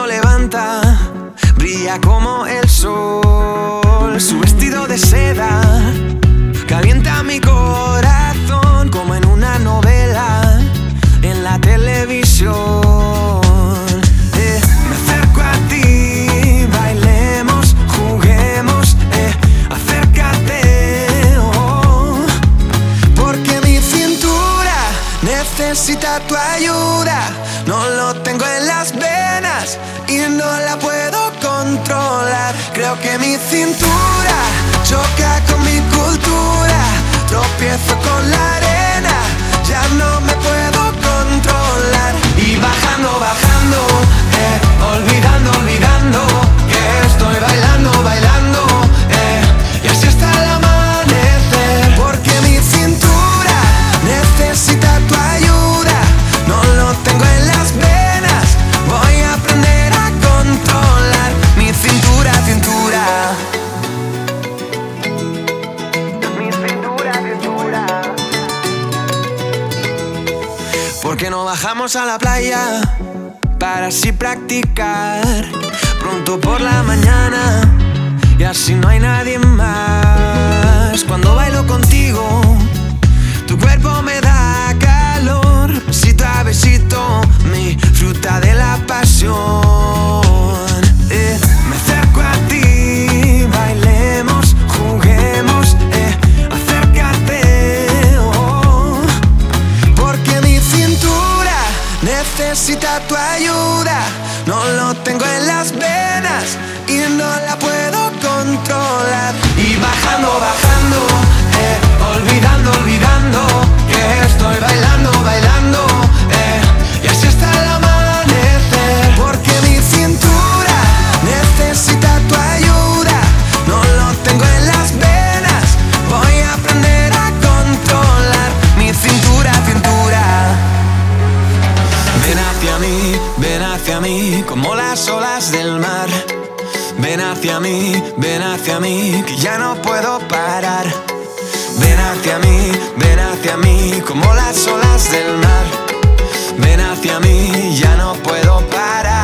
levanta, brilla como el sol. Su vestido de seda calienta mi corazón como en una novela en la televisión. Me acerco a ti, bailemos, juguemos, acércate, oh, porque mi cintura necesita tu ayuda. No lo tengo en las venas y no la puedo controlar. Creo que mi cintura choca con mi cultura. Tropiezo con la arena, ya no me puedo controlar. Y bajando, bajando, olvidando, olvidando que estoy bailando, bailando, y así hasta el amanecer. Porque mi cintura necesita tu ayuda. No lo tengo en las venas, voy a aprender a controlar mi cintura, cintura. Mi cintura, cintura. ¿Por qué no bajamos a la playa para así practicar pronto por la mañana y así no hay nadie más? Cuando bailo contigo, tu cuerpo me da calor, besito a besito, mi fruta de la pasión. Me acerco a ti, bailemos, juguemos, acércate, oh, porque mi cintura necesita tu ayuda. No lo tengo en las venas y no la puedo controlar. Y bajando, bajando, olvidando, olvidando que estoy bailando, bailando, y así hasta el amanecer. Porque mi cintura necesita tu ayuda. No lo tengo en las venas, voy a aprender a controlar mi cintura, cintura. Ven hacia mí, como las olas del mar. Ven hacia mí, que ya no puedo parar. Ven hacia mí, como las olas del mar. Ven hacia mí, ya no puedo parar.